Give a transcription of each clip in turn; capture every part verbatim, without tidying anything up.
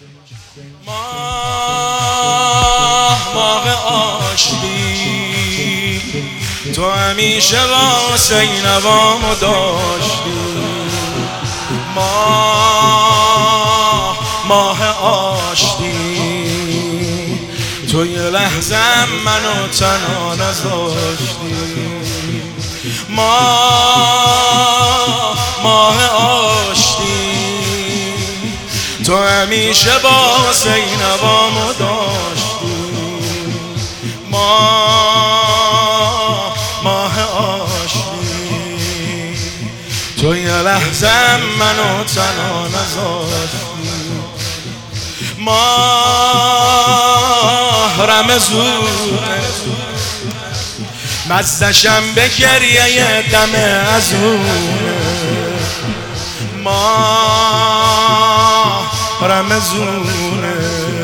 ماه ماه آشتی، تو همیشه واسه این نوامو داشتی. ماه ماه آشتی، تو یه لحظه منو تنها نذاشتی. ماه ماه آشتی، تو همیشه واسه این نوامو داشتی. ماه ماه آشتی، تو یه لحظه منو تنها نذاشتی. ماه رمضونه، مزدشم به گریه دم ازونه. ماه رمضونه،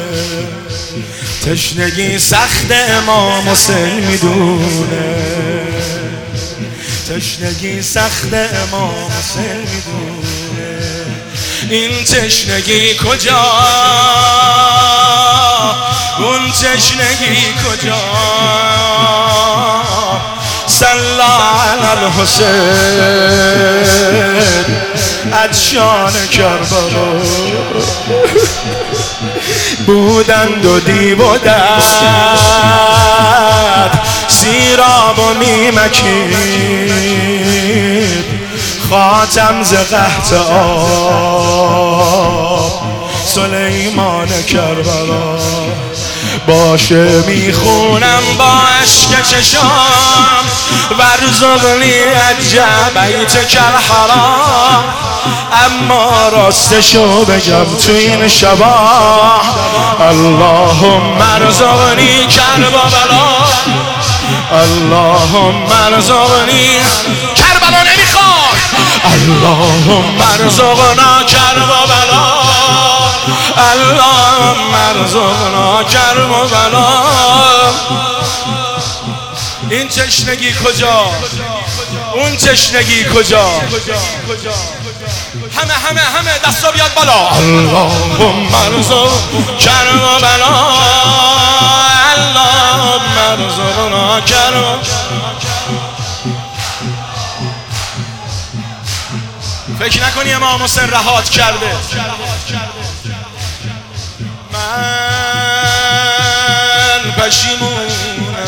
تشنگی سخت امام حسین میدونه. تشنگی سخت امام حسین میدونه. این تشنگی کجا، اون تشنگی کجا؟ صلی علی الحسین عطشان کربلا. بودند و دیو و درد سیراب و میمکید. خاتم ز قحط آب سلیمان کربلا. باشه میخونم با عشق چشام، ورزقنی عجب بیت کل حرام. اما راستشو بگم تو این شبا، اللهم ارزقنی کربلا. اللهم ارزقنی کربلا نمیخواد. اللهم ارزقنا کربلا. اللهم ارزقنا کربلا. این تشنگی کجا، اون تشنگی کجا؟ همه همه همه دستا بیاد بالا. اللهم ارزق کربلا. اللهم ارزقنا کربلا. فکر نکنی امام حسین رهات کرده. من پشیمونم،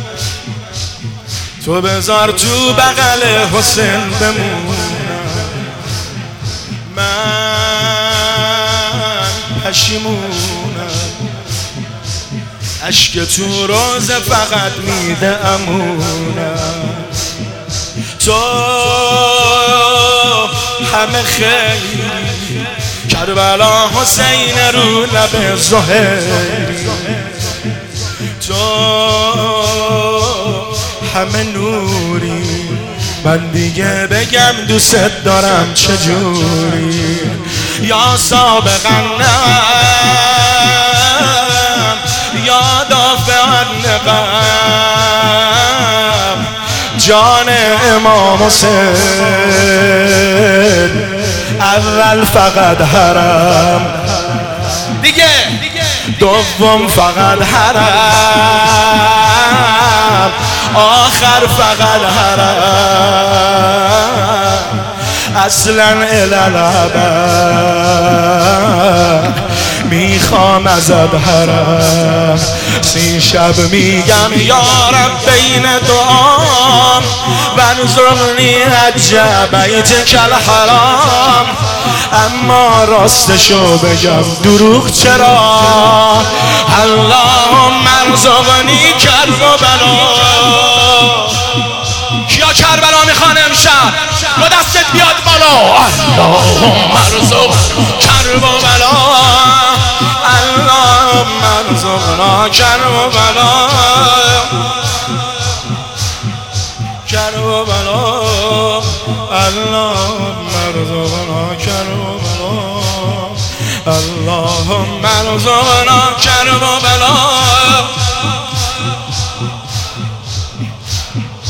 تو بذار تو بغل حسین بمونم. من پشیمونم، اشک تو روزه فقط میده امونم. تو همه خیلی کربلا حسین رو لب زهری. تو همه نوری، من دیگه بگم دوست دارم چجوری؟ یا سابقا نقم، یا دافعا نقم. جان امام حسین اول فقط حرم، دیگه دوم فقط حرم، آخر فقط حرم. اصلا الالعبد میخوام ازت حرم. سی شب میگم یا رب بین دعام، ورزقنی عجب بیت کل حرام. اما راستشو بگم دروغ چرا؟ اللهم ارزقنی کربلا. کیا کربلا میخوان امشب؟ با دستت بیاد بالا. اللهم ارزق کربلا. اللهم ارزقنا کربلا. کربلا. اللهم ارزقنا کربلا. اللهم ارزقنا کربلا.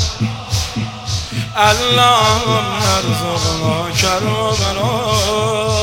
اللهم ارزقنا کربلا.